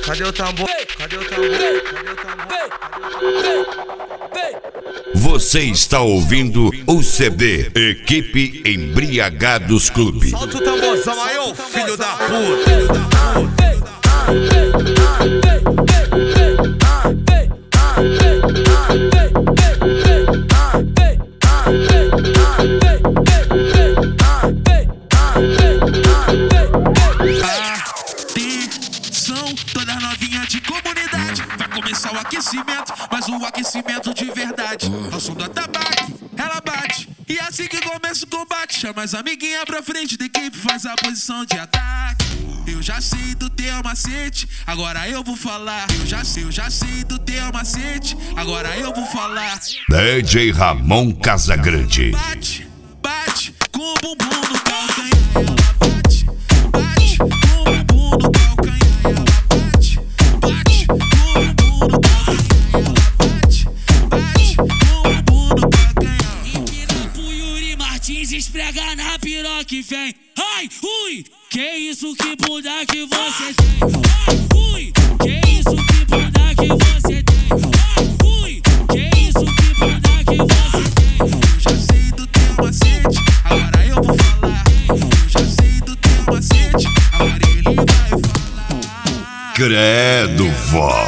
Cadê o tambor? Cadê o tambor? Cadê o tambor? Você está ouvindo o CD Equipe Embriagados Clube. Solta o tamborzão aí, ô filho da puta. Atenção, toda novinha de comunidade. Vai começar o aquecimento, mas o aquecimento de verdade. Ao som do atabaque, ela bate. E assim que começa o combate, chama as amiguinhas pra frente da equipe, faz a posição de ataque. Eu já sei do teu macete, agora eu vou falar. Eu já sei do teu macete, agora eu vou falar. DJ Ramon Casagrande. Bate, bate, com o bumbum no calcanhar. Ela bate, bate, com o bumbum no calcanhar. Ela bate, bate, com o bumbum no calcanhar. Ela bate, bate, com o bumbum no calcanhar. Empina pro Yuri Martins, esfrega na piroca e vem. Ai, ui, que isso, que bunda que você tem. Ai, ui, que isso, que bunda que você tem. Ai, ui, que isso, que bunda que você tem. Eu já sei do teu macete, agora eu vou falar. Eu já sei do teu macete, agora ele vai falar. Credo, vó.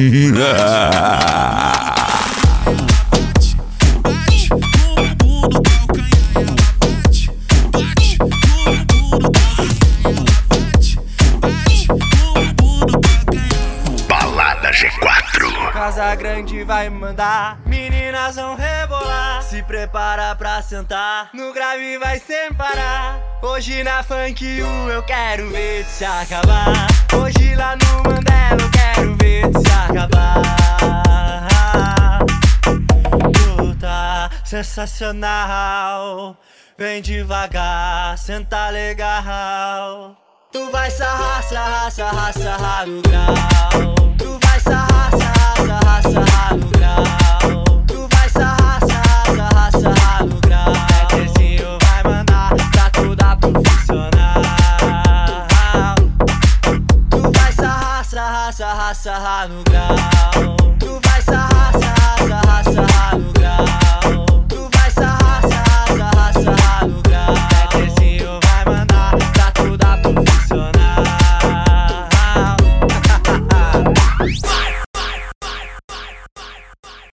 Casagrande vai mandar, meninas vão rebolar. Se prepara pra sentar, no grave vai sem parar. Hoje na Funk U eu quero ver se acabar. Hoje lá no Mandela eu quero ver se acabar. Tu tá sensacional, vem devagar, senta legal. Tu vai sarrar, sarrar, sarrar, sarrar no grau. Tu vai sarrar, sarrar, sarrar, sarrar no grau. Tu vai sarrar, sarrar, sarrar, sarrar no grau. Bebezinho vai mandar pra toda profissional. Tu vai sarrar, sarrar, sarrar, sarrar no grau.